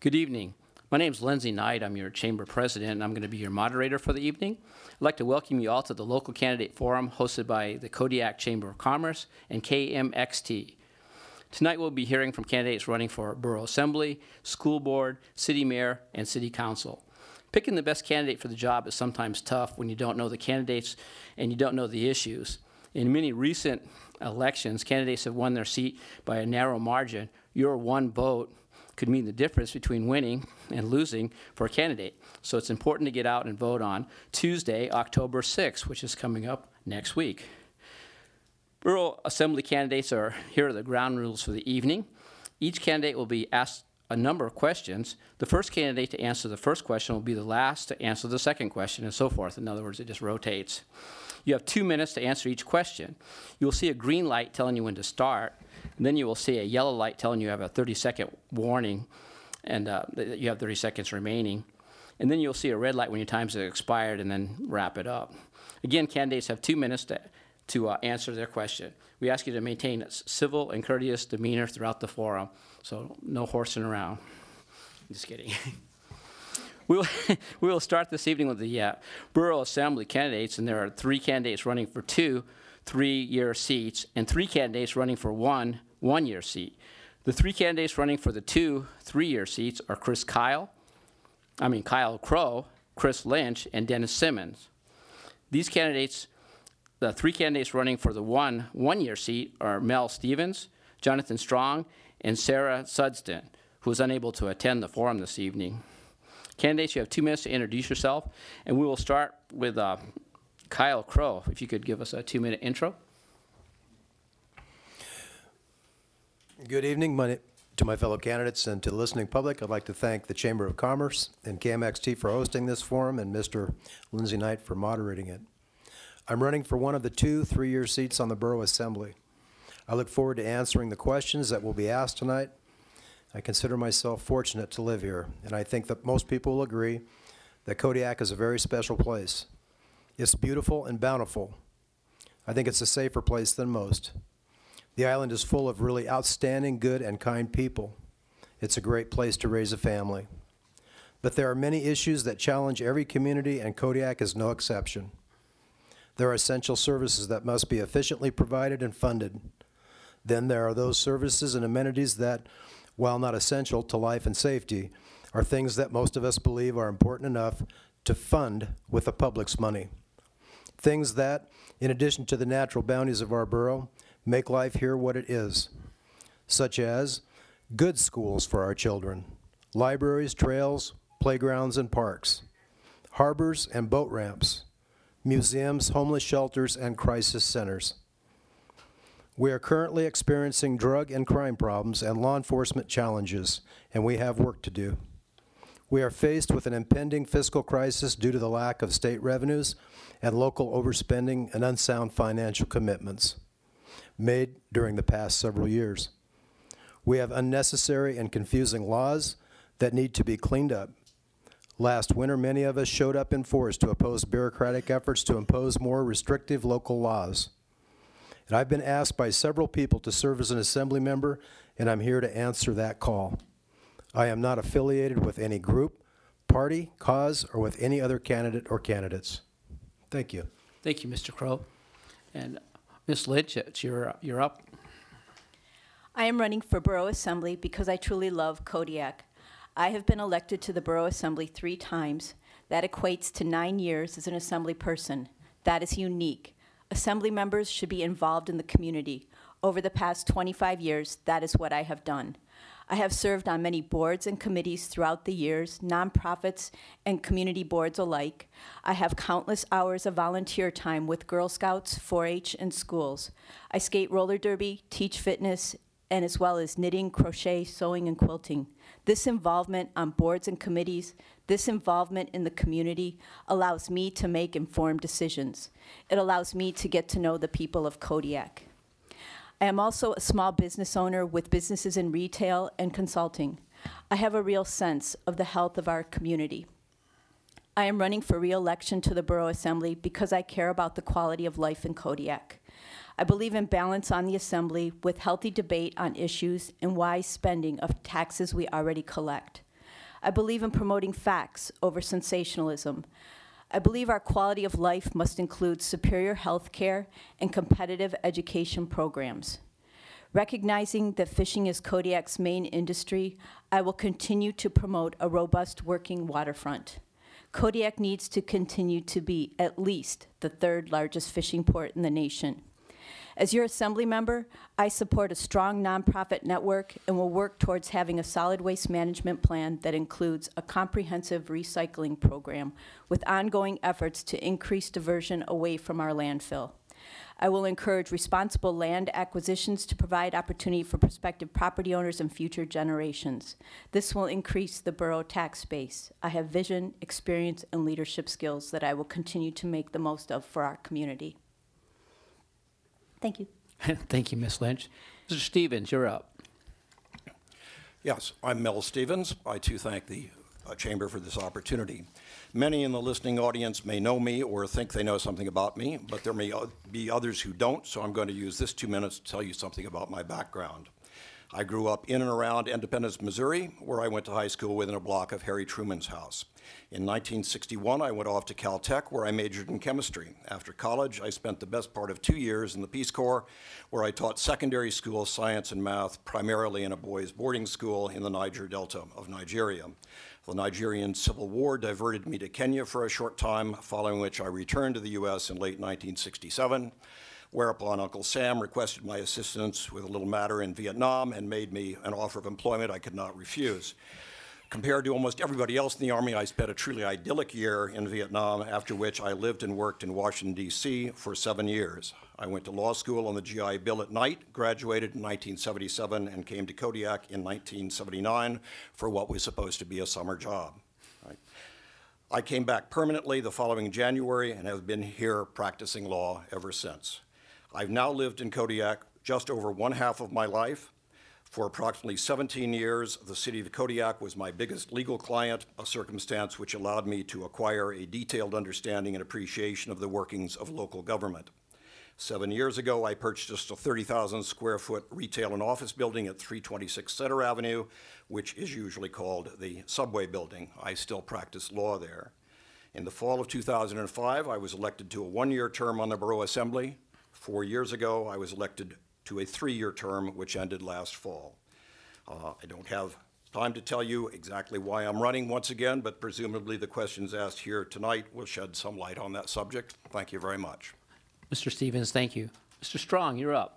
Good evening. My name is Lindsay Knight. I'm your chamber president, and I'm going to be your moderator for the evening. I'd like to welcome you all to the local candidate forum hosted by the Kodiak Chamber of Commerce and KMXT. Tonight we'll be hearing from candidates running for Borough Assembly, School Board, City Mayor, and City Council. Picking the best candidate for the job is sometimes tough when you don't know the candidates and you don't know the issues. In many recent elections, candidates have won their seat by a narrow margin. Your one vote could mean the difference between winning and losing for a candidate. So it's important to get out and vote on Tuesday, October 6th, which is coming up next week. Borough Assembly candidates here are the ground rules for the evening. Each candidate will be asked a number of questions. The first candidate to answer the first question will be the last to answer the second question, and so forth. In other words, it just rotates. You have 2 minutes to answer each question. You will see a green light telling you when to start, and then you will see a yellow light telling you have a 30-second warning, and that you have 30 seconds remaining. And then you'll see a red light when your time's have expired, and then wrap it up. Again, candidates have 2 minutes to answer their question. We ask you to maintain a civil and courteous demeanor throughout the forum, so no horsing around. Just kidding. We will start this evening with the Borough Assembly candidates, and there are 3 candidates running for 2 3-year seats and 3 candidates running for 1 1-year seat. The 3 candidates running for the 2 3-year seats are Kyle Crow, Chris Lynch, and Dennis Simmons. These candidates, the 3 candidates running for the 1 1-year seat are Mel Stevens, Jonathan Strong, and Sarah Sudston, who is unable to attend the forum this evening. Candidates, you have 2 minutes to introduce yourself, and we will start with Kyle Crow. If you could give us a 2-minute intro. Good evening to my fellow candidates and to the listening public. I'd like to thank the Chamber of Commerce and KMXT for hosting this forum and Mr. Lindsay Knight for moderating it. I'm running for one of the 2 3-year seats on the Borough Assembly. I look forward to answering the questions that will be asked tonight. I consider myself fortunate to live here, and I think that most people will agree that Kodiak is a very special place. It's beautiful and bountiful. I think it's a safer place than most. The island is full of really outstanding, good, and kind people. It's a great place to raise a family. But there are many issues that challenge every community, and Kodiak is no exception. There are essential services that must be efficiently provided and funded. Then there are those services and amenities that, while not essential to life and safety, are things that most of us believe are important enough to fund with the public's money. Things that, in addition to the natural bounties of our borough, make life here what it is, such as good schools for our children, libraries, trails, playgrounds, and parks, harbors and boat ramps, museums, homeless shelters, and crisis centers. We are currently experiencing drug and crime problems and law enforcement challenges, and we have work to do. We are faced with an impending fiscal crisis due to the lack of state revenues and local overspending and unsound financial commitments made during the past several years. We have unnecessary and confusing laws that need to be cleaned up. Last winter, many of us showed up in force to oppose bureaucratic efforts to impose more restrictive local laws. And I've been asked by several people to serve as an assembly member, and I'm here to answer that call. I am not affiliated with any group, party, cause, or with any other candidate or candidates. Thank you. Thank you, Mr. Crow. And Ms. Lynch, you're up. I am running for Borough Assembly because I truly love Kodiak. I have been elected to the Borough Assembly 3 times. That equates to 9 years as an assembly person. That is unique. Assembly members should be involved in the community. Over the past 25 years, that is what I have done. I have served on many boards and committees throughout the years, nonprofits and community boards alike. I have countless hours of volunteer time with Girl Scouts, 4-H, and schools. I skate roller derby, teach fitness, and as well as knitting, crochet, sewing, and quilting. This involvement on boards and committees, this involvement in the community allows me to make informed decisions. It allows me to get to know the people of Kodiak. I am also a small business owner with businesses in retail and consulting. I have a real sense of the health of our community. I am running for re-election to the Borough Assembly because I care about the quality of life in Kodiak. I believe in balance on the Assembly with healthy debate on issues and wise spending of taxes we already collect. I believe in promoting facts over sensationalism. I believe our quality of life must include superior health care and competitive education programs. Recognizing that fishing is Kodiak's main industry, I will continue to promote a robust working waterfront. Kodiak needs to continue to be at least the third largest fishing port in the nation. As your Assembly member, I support a strong nonprofit network and will work towards having a solid waste management plan that includes a comprehensive recycling program with ongoing efforts to increase diversion away from our landfill. I will encourage responsible land acquisitions to provide opportunity for prospective property owners and future generations. This will increase the borough tax base. I have vision, experience, and leadership skills that I will continue to make the most of for our community. Thank you. Thank you, Ms. Lynch. Mr. Stevens, you're up. Yes, I'm Mel Stevens. I too thank the Chamber for this opportunity. Many in the listening audience may know me or think they know something about me, but there may be others who don't, so I'm going to use this 2 minutes to tell you something about my background. I grew up in and around Independence, Missouri, where I went to high school within a block of Harry Truman's house. In 1961, I went off to Caltech, where I majored in chemistry. After college, I spent the best part of 2 years in the Peace Corps, where I taught secondary school science and math, primarily in a boys' boarding school in the Niger Delta of Nigeria. The Nigerian Civil War diverted me to Kenya for a short time, following which I returned to the U.S. in late 1967, whereupon Uncle Sam requested my assistance with a little matter in Vietnam and made me an offer of employment I could not refuse. Compared to almost everybody else in the Army, I spent a truly idyllic year in Vietnam, after which I lived and worked in Washington, D.C. for 7 years. I went to law school on the GI Bill at night, graduated in 1977, and came to Kodiak in 1979 for what was supposed to be a summer job. I came back permanently the following January and have been here practicing law ever since. I've now lived in Kodiak just over 1/2 of my life. For approximately 17 years, the city of Kodiak was my biggest legal client, a circumstance which allowed me to acquire a detailed understanding and appreciation of the workings of local government. 7 years ago, I purchased a 30,000 square foot retail and office building at 326 Center Avenue, which is usually called the Subway Building. I still practice law there. In the fall of 2005, I was elected to a 1-year term on the Borough Assembly. 4 years ago, I was elected to a 3-year term, which ended last fall. I don't have time to tell you exactly why I'm running once again, but presumably the questions asked here tonight will shed some light on that subject. Thank you very much. Mr. Stevens, thank you. Mr. Strong, you're up.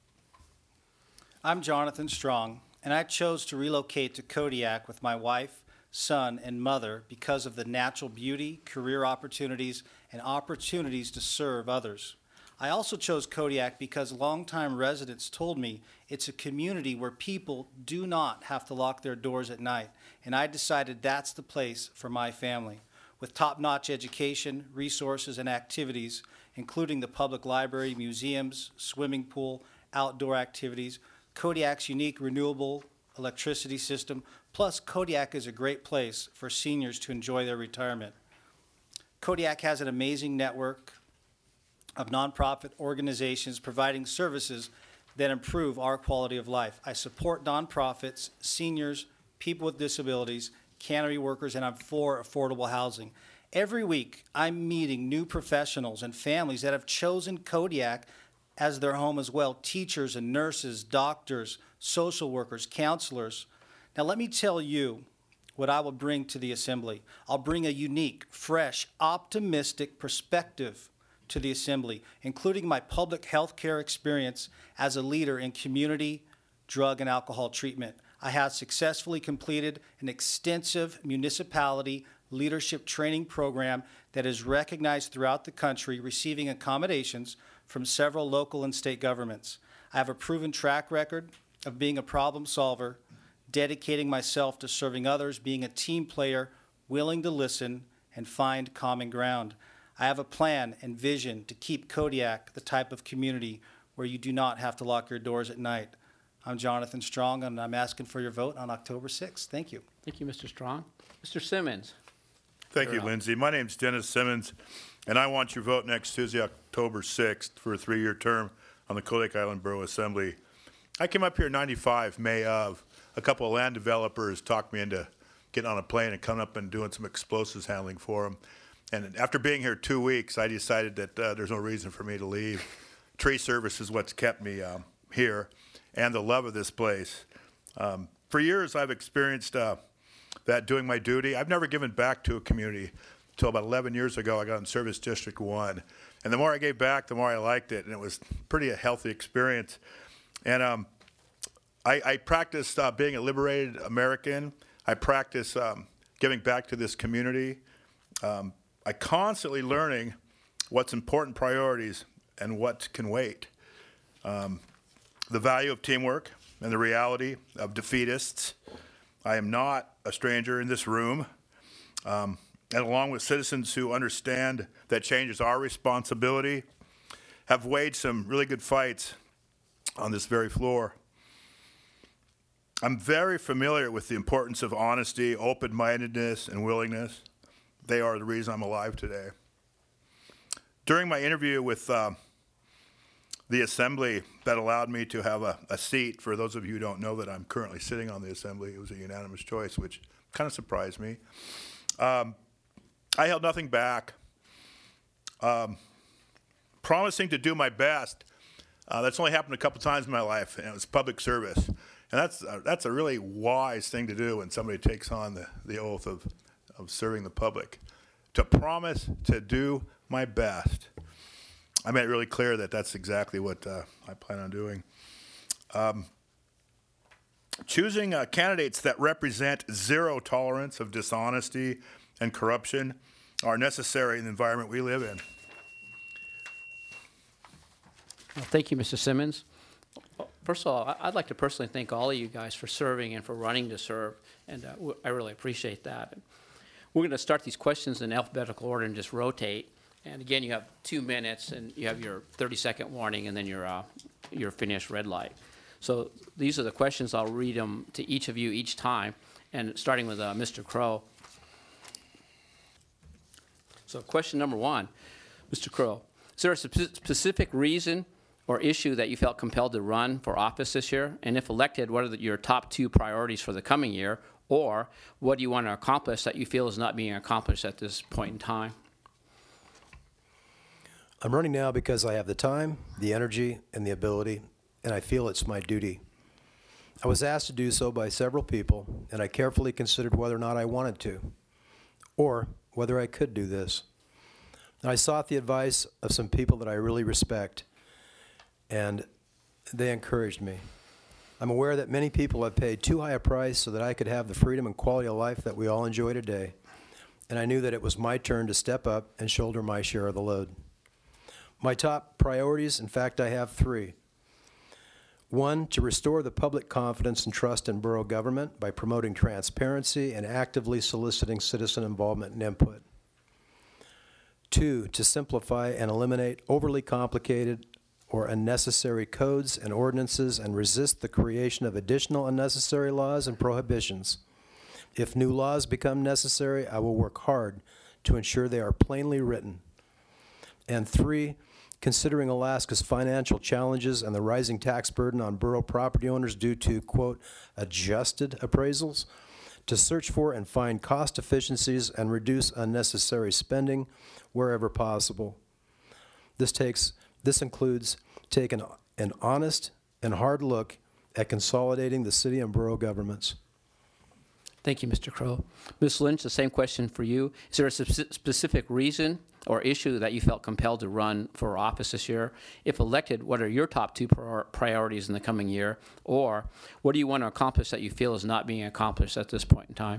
I'm Jonathan Strong, and I chose to relocate to Kodiak with my wife, son, and mother because of the natural beauty, career opportunities, and opportunities to serve others. I also chose Kodiak because longtime residents told me it's a community where people do not have to lock their doors at night, and I decided that's the place for my family. With top-notch education, resources, and activities, including the public library, museums, swimming pool, outdoor activities, Kodiak's unique renewable electricity system, plus Kodiak is a great place for seniors to enjoy their retirement. Kodiak has an amazing network of nonprofit organizations providing services that improve our quality of life. I support nonprofits, seniors, people with disabilities, cannery workers, and I'm for affordable housing. Every week, I'm meeting new professionals and families that have chosen Kodiak as their home as well, teachers and nurses, doctors, social workers, counselors. Now let me tell you what I will bring to the Assembly. I'll bring a unique, fresh, optimistic perspective to the Assembly, including my public health care experience as a leader in community drug and alcohol treatment. I have successfully completed an extensive municipality leadership training program that is recognized throughout the country, receiving accommodations from several local and state governments. I have a proven track record of being a problem solver, dedicating myself to serving others, being a team player, willing to listen, and find common ground. I have a plan and vision to keep Kodiak the type of community where you do not have to lock your doors at night. I'm Jonathan Strong, and I'm asking for your vote on October 6th. Thank you. Thank you, Mr. Strong. Mr. Simmons. Thank you, Lindsay. My name's Dennis Simmons, and I want your vote next Tuesday, October 6th, for a 3-year term on the Kodiak Island Borough Assembly. I came up here in '95, May of. A couple of land developers talked me into getting on a plane and coming up and doing some explosives handling for them. And after being here 2 weeks, I decided that there's no reason for me to leave. Tree service is what's kept me here, and the love of this place. For years, I've experienced that doing my duty. I've never given back to a community until about 11 years ago. I got in Service District 1. And the more I gave back, the more I liked it, and it was pretty a healthy experience. And I practiced being a liberated American. I practice giving back to this community. I constantly learning what's important priorities and what can wait. The value of teamwork and the reality of defeatists. I am not a stranger in this room. And along with citizens who understand that change is our responsibility, have waged some really good fights on this very floor. I'm very familiar with the importance of honesty, open-mindedness, and willingness. They are the reason I'm alive today. During my interview with the Assembly that allowed me to have a seat, for those of you who don't know that I'm currently sitting on the Assembly, it was a unanimous choice, which kind of surprised me. I held nothing back, promising to do my best. That's only happened a couple times in my life, and it was public service. And that's a really wise thing to do when somebody takes on the oath of serving the public. To promise to do my best. I made it really clear that that's exactly what I plan on doing. Choosing candidates that represent zero tolerance of dishonesty and corruption are necessary in the environment we live in. Well, thank you, Mr. Simmons. First of all, I'd like to personally thank all of you guys for serving and for running to serve, and I really appreciate that. We're going to start these questions in alphabetical order and just rotate. And again, you have 2 minutes, and you have your 30-second warning, and then your finished red light. So these are the questions. I'll read them to each of you each time, and starting with Mr. Crow. So question number 1, Mr. Crow, is there a specific reason or issue that you felt compelled to run for office this year? And if elected, what are your top 2 priorities for the coming year? Or what do you want to accomplish that you feel is not being accomplished at this point in time? I'm running now because I have the time, the energy, and the ability, and I feel it's my duty. I was asked to do so by several people, and I carefully considered whether or not I wanted to, or whether I could do this. And I sought the advice of some people that I really respect, and they encouraged me. I'm aware that many people have paid too high a price so that I could have the freedom and quality of life that we all enjoy today, and I knew that it was my turn to step up and shoulder my share of the load. My top priorities, in fact, I have 3. 1, to restore the public confidence and trust in borough government by promoting transparency and actively soliciting citizen involvement and input. 2, to simplify and eliminate overly complicated or unnecessary codes and ordinances and resist the creation of additional unnecessary laws and prohibitions. If new laws become necessary, I will work hard to ensure they are plainly written. And 3, considering Alaska's financial challenges and the rising tax burden on borough property owners due to, quote, adjusted appraisals, to search for and find cost efficiencies and reduce unnecessary spending wherever possible. This includes taking an honest and hard look at consolidating the city and borough governments. Thank you, Mr. Crow. Ms. Lynch, the same question for you. Is there a specific reason or issue that you felt compelled to run for office this year? If elected, what are your top 2 priorities in the coming year? Or what do you want to accomplish that you feel is not being accomplished at this point in time?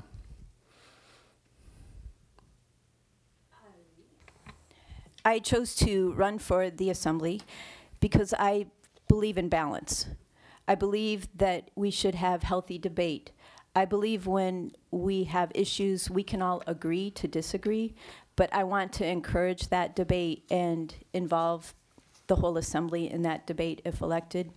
I chose to run for the Assembly because I believe in balance. I believe that we should have healthy debate. I believe when we have issues, we can all agree to disagree, but I want to encourage that debate and involve the whole Assembly in that debate if elected.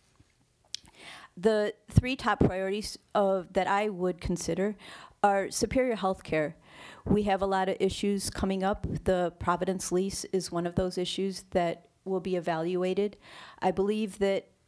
The 3 top priorities that I would consider are superior health care. We have a lot of issues coming up. The Providence lease is one of those issues that will be evaluated. I believe that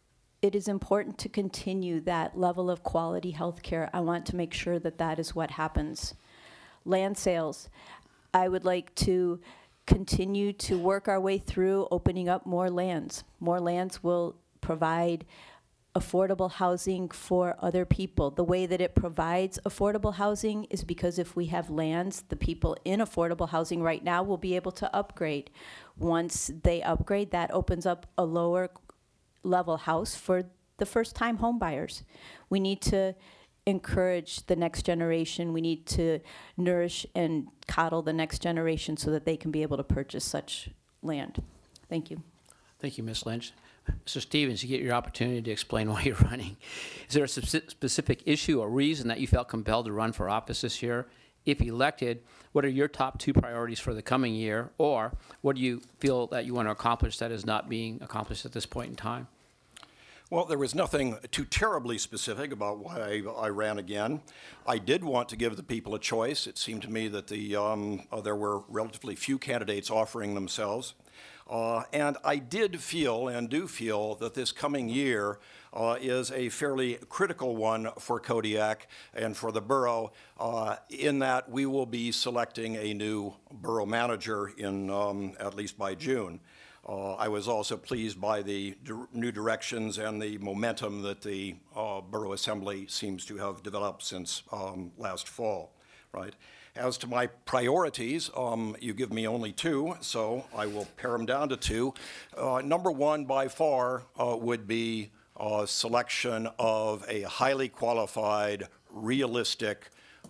it is important to continue that level of quality health care. I want to make sure that that is what happens. Land sales, I would like to continue to work our way through opening up more lands. More lands will provide affordable housing for other people. The way that it provides affordable housing is because if we have lands, the people in affordable housing right now will be able to upgrade. Once they upgrade, that opens up a lower level house for the first-time home buyers. We need to encourage the next generation. We need to nourish and coddle the next generation so that they can be able to purchase such land. Thank you. Thank you, Ms. Lynch. Mr. Stevens, you get your opportunity to explain why you're running. Is there a specific issue or reason that you felt compelled to run for office this year? If elected, what are your top 2 priorities for the coming year? Or what do you feel that you want to accomplish that is not being accomplished at this point in time? Well, there was nothing too terribly specific about why I ran again. I did want to give the people a choice. It seemed to me that there were relatively few candidates offering themselves. And I did feel and do feel that this coming year is a fairly critical one for Kodiak and for the borough in that we will be selecting a new borough manager in at least by June. I was also pleased by the new directions and the momentum that the Borough Assembly seems to have developed since last fall, right? As to my priorities, you give me only 2, so I will pare them down to 2. Number 1 by far would be selection of a highly qualified, realistic,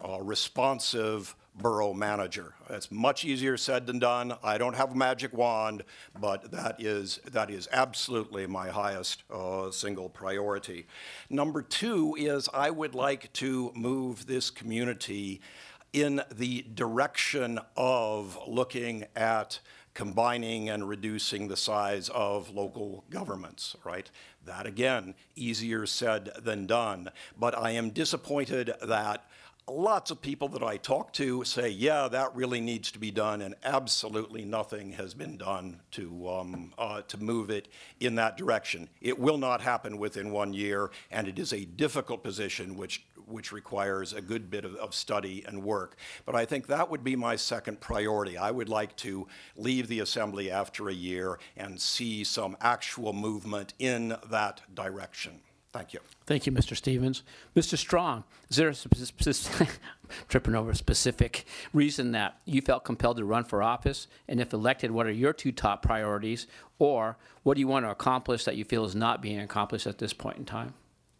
responsive borough manager. That's much easier said than done. I don't have a magic wand, but that is absolutely my highest single priority. Number 2 is I would like to move this community in the direction of looking at combining and reducing the size of local governments, right? That, again, easier said than done. But I am disappointed that lots of people that I talk to say, yeah, that really needs to be done, and absolutely nothing has been done to move it in that direction. It will not happen within 1 year, and it is a difficult position which requires a good bit of study and work. But I think that would be my second priority. I would like to leave the Assembly after a year and see some actual movement in that direction. Thank you. Thank you, Mr. Stevens. Mr. Strong, is there a tripping over a specific reason that you felt compelled to run for office? And if elected, what are your 2 top priorities? Or what do you want to accomplish that you feel is not being accomplished at this point in time?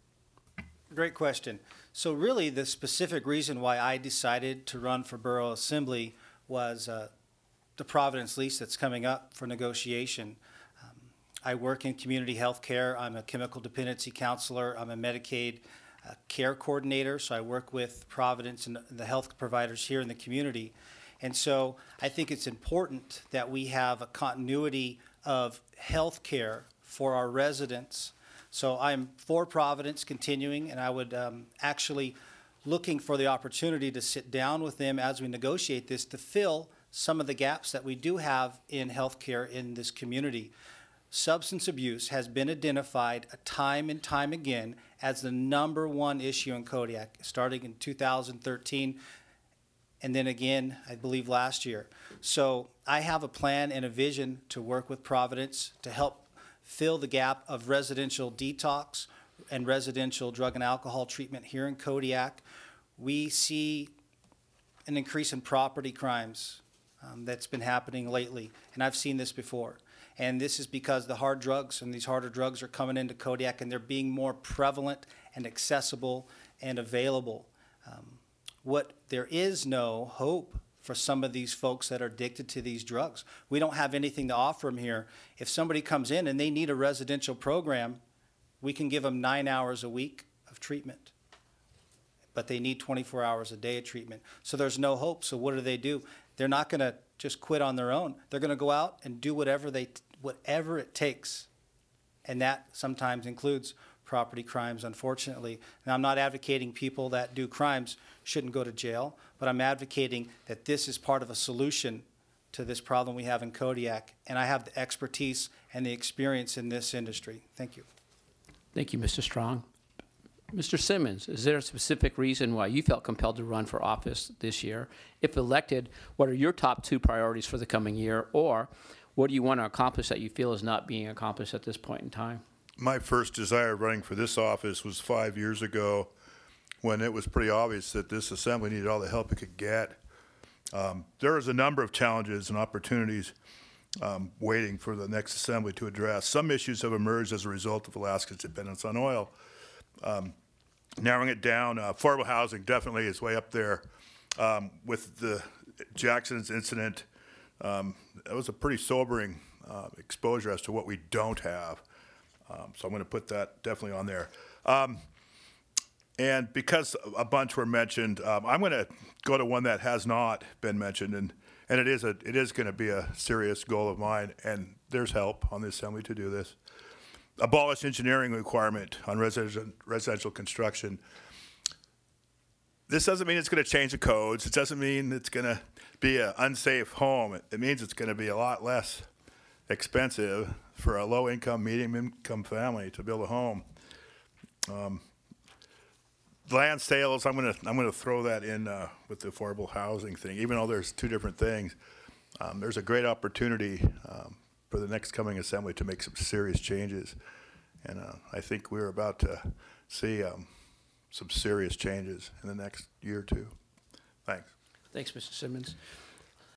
Great question. So really, the specific reason why I decided to run for Borough Assembly was the Providence lease that's coming up for negotiation. I work in community health care. I'm a chemical dependency counselor. I'm a Medicaid care coordinator, so I work with Providence and the health providers here in the community. And so I think it's important that we have a continuity of health care for our residents. So I'm for Providence continuing, and I would actually looking for the opportunity to sit down with them as we negotiate this to fill some of the gaps that we do have in health care in this community. Substance abuse has been identified time and time again as the #1 issue in Kodiak, starting in 2013, and then again, I believe, last year. So I have a plan and a vision to work with Providence to help fill the gap of residential detox and residential drug and alcohol treatment here in Kodiak. We see an increase in property crimes that's been happening lately, and I've seen this before. And this is because the hard drugs and these harder drugs are coming into Kodiak, and they're being more prevalent and accessible and available. There is no hope for some of these folks that are addicted to these drugs. We don't have anything to offer them here. If somebody comes in and they need a residential program, we can give them 9 hours a week of treatment. But they need 24 hours a day of treatment. So there's no hope. So what do? They're not going to just quit on their own. They're going to go out and do whatever it takes. And that sometimes includes property crimes, unfortunately. Now, I'm not advocating people that do crimes shouldn't go to jail, but I'm advocating that this is part of a solution to this problem we have in Kodiak, and I have the expertise and the experience in this industry. Thank you. Thank you, Mr. Strong. Mr. Simmons, is there a specific reason why you felt compelled to run for office this year? If elected, what are your top 2 priorities for the coming year? Or what do you want to accomplish that you feel is not being accomplished at this point in time? My first desire running for this office was 5 years ago, when it was pretty obvious that this assembly needed all the help it could get. There was a number of challenges and opportunities waiting for the next assembly to address. Some issues have emerged as a result of Alaska's dependence on oil. Narrowing it down, affordable housing definitely is way up there. With the Jackson's incident, that was a pretty sobering exposure as to what we don't have. So I'm going to put that definitely on there. And because a bunch were mentioned, I'm going to go to one that has not been mentioned, and it is going to be a serious goal of mine, and there's help on the assembly to do this. Abolish engineering requirement on residential construction. This doesn't mean it's going to change the codes. It doesn't mean it's going to be an unsafe home. It means it's going to be a lot less expensive for a low-income, medium-income family to build a home. Land sales, I'm going to throw that in with the affordable housing thing, even though there's 2 different things. There's a great opportunity for the next coming assembly to make some serious changes, and I think we're about to see some serious changes in the next year or 2. Thanks. Thanks, Mr. Simmons.